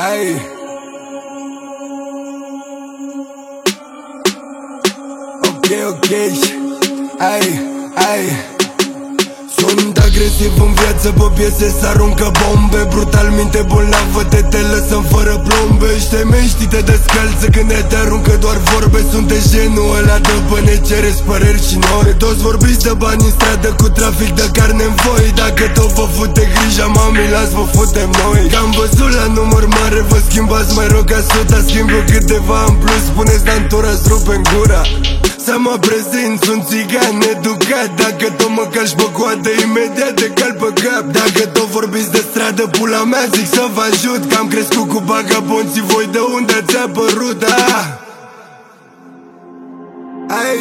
Ay. Ok, ai. Sunt agresiv în viață, pe piese s-aruncă bombe. Brutal, minte bolnavă, te lăsăm fără plombe. Știi te descalță când te aruncă doar vorbe. Sunteți genul ăla de băne, cereți păreri și noi. Toți vorbiți de bani în stradă cu trafic de carne în foi. Dacă tot vă fute grija, mami, las vă futem noi. Că am văzut la număr mare, vă schimbați mai rog ca suta. Schimb eu câteva în plus, spuneți dantura-ți rupe în gura. Să mă prezint, sunt țigan educat. Dacă tot mă calci pe coadă, imediat te cal pe cap. Dacă tot vorbiți de stradă, pula mea, zic să vă ajut. Că am crescut cu vagabonții, voi de unde ați apărut, ah? Ai.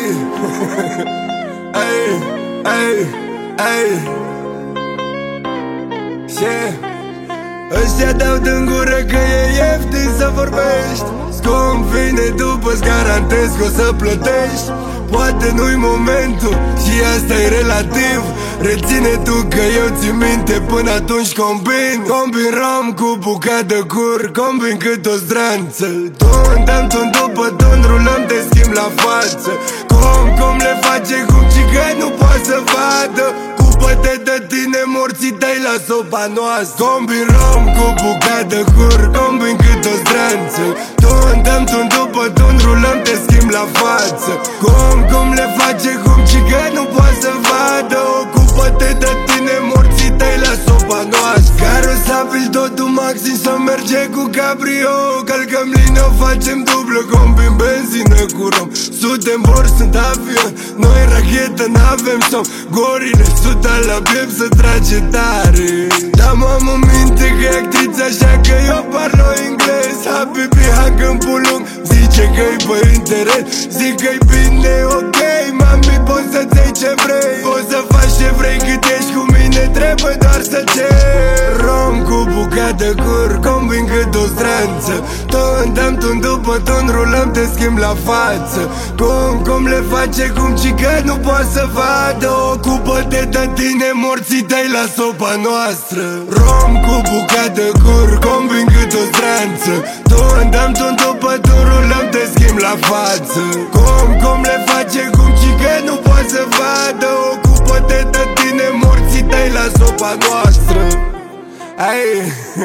Ăștia dau din gură că e ieftin să vorbești. Scump vine după-ți garantez că o să plătești. Poate nu-i momentul și asta e relativ. Reține tu că eu țin minte, până atunci combin rom cu bucat de cur, combin cât o zdranță. Tun după tun, rulăm de schimb la față. Cum le face, cum cigăi nu poate să vadă. Cupă-te de tine, morții tăi la sopa noastră. Combin rom cu bucat de cur, combin cât o zdranță. Tun după tun, rulăm de schimb la față. Cum le face, cum cigăi nu poate să vadă. Ocupă-te de tine, morții tăi la sopa noastră. Carosabil totul maxim, să merge cu cabrio. Călcăm lină, facem dublă, combin benzină cu rom. Sute în bord, sunt avion, noi rachetă, n-avem somn. Gorile, suta la piept să trage tare. Dar m-am în minte că e actriță, așa că eu parlo englez. Habibi, hang în pulung, zice că-i pe internet. Zic că-i bine, ok, mami, poți să-ți iei ce vrei. Poți să faci ce vrei cât ești cu mine, trebuie doar să ceri. Rom cu bucat de cur, combin cât o stranță. Tun după tun, rulăm te schimb la față. Cum le face, cum cică nu poate să vadă. Ocupă-te de tine, morții tăi la sopa noastră. Rom cu bucat de cur, combin cât o stranță. Tun după tun, rulăm te schimb la față. Cum le face, cum cică nu poate să vadă. Ocupă-te de tine, morții tăi la sopa noastră. Ai.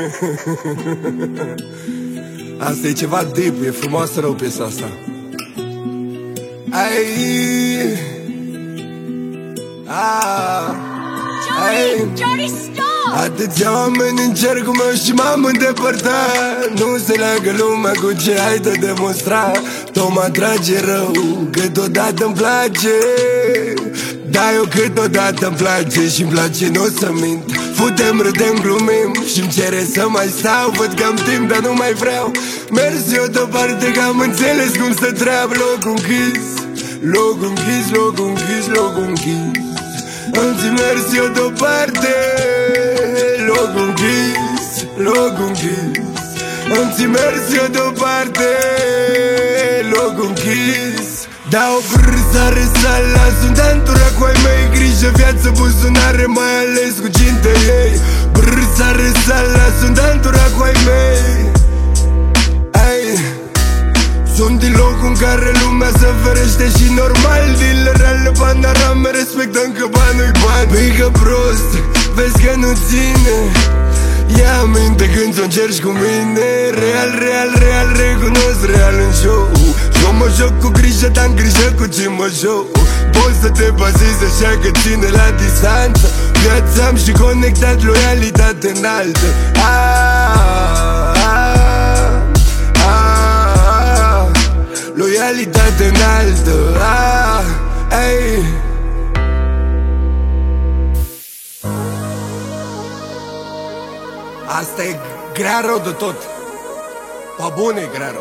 Asta e ceva deep, e frumoasă rău piesa asta. Johnny, stop! Atâția oameni în cercul meu și m-am îndepărtat. Nu se leagă lumea cu ce ai de demonstrat. Tot mă atrage rău, câteodată-mi place. Dar eu câteodată-mi place și-mi place, n-o să mint. Futem, râdem, glumim și-mi cere să mai stau. Văd că am timp, dar nu mai vreau. Mersi eu deoparte că am înțeles cum să treabă. Locul închis, locul închis, locul închis, locul închis. Îmi mersi eu deoparte. Locul închis, locul închis. Îmi mersi eu deoparte. Locul închis. Dau brâzare sala, sunt dantura cu ai mei. Grijă, viață, buzunare, mai ales cu cinte ei. Brâzare sala, sunt dantura cu ai mei. Sunt din locul în care lumea se ferește și normal. Dilerele, panorame, respectăm că banul-i bani. Pică prost, vezi că nu ține. Ia aminte când ți-o încerci cu mine. Real, recunosc real în show. Eu mă joc cu grijă, dar-n grijă cu ce mă joc. Poți să te bazezi așa că ține la distanță. Viața am și conectat, loialitate înaltă. Loialitate înaltă. Asta e grea rău de tot. Pa bune e grea rău.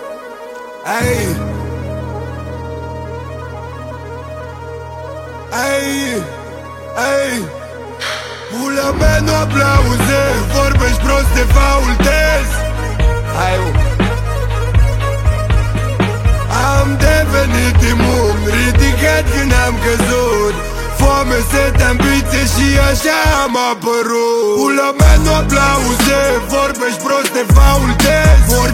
Pula mea, nu aplauze. Vorbești prost, te faultezi. Am devenit imun, ridicat când am căzut. Foame, sete, ambiție și așa am apărut. Pula mea, nu aplauze. Vorbești prost, te faultezi.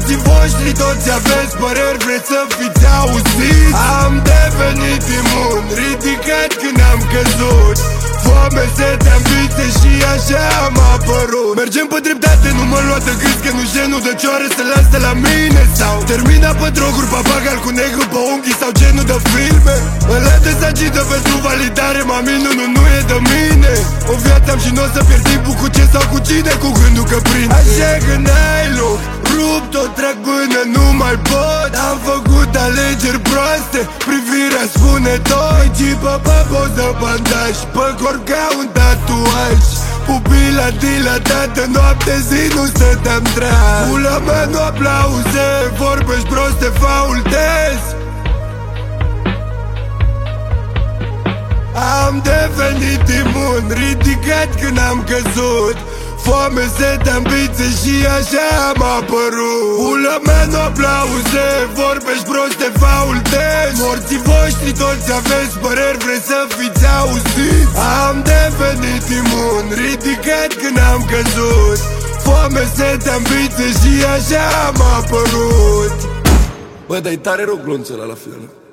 Morții voștri toți aveți păreri, vreți să fiți auziți. Am devenit imun, ridicat când am căzut. Foame, sete, ambiție și așa am apărut. Mergem pe dreptate, nu mă lua de gâs, că nu genul de cioare să las de la mine. Sau termina pe droguri, papagal cu negru pe unghii sau genul de filme. Ăla de sagită pentru validare, mami, nu e de mine. O viață am și n-o să pierd timpul cu ce sau cu cine, cu gândul că prind. Așa că n-ai loc, rup tot, trag până nu mai pot. Am făcut alegeri proaste, privirea spune tot. Țipă pe post de bandaj, pe corp ca un tatuaj. Pupila dilatată, noapte zi nu stăteam drag. Pula mea nu aplauze, vorbești prost, te faultezi. Am devenit imun, ridicat când am căzut. Foame, sete, ambiție și așa am apărut. Pula mea nu aplauze, vorbești prost, te faultezi. Morții voștri toți aveți păreri, vreți să fiți auziți. Am devenit imun, ridicat când am căzut. Foame, sete, ambiție și așa am apărut. Bă, dar e tare rău glonțul ăla la final.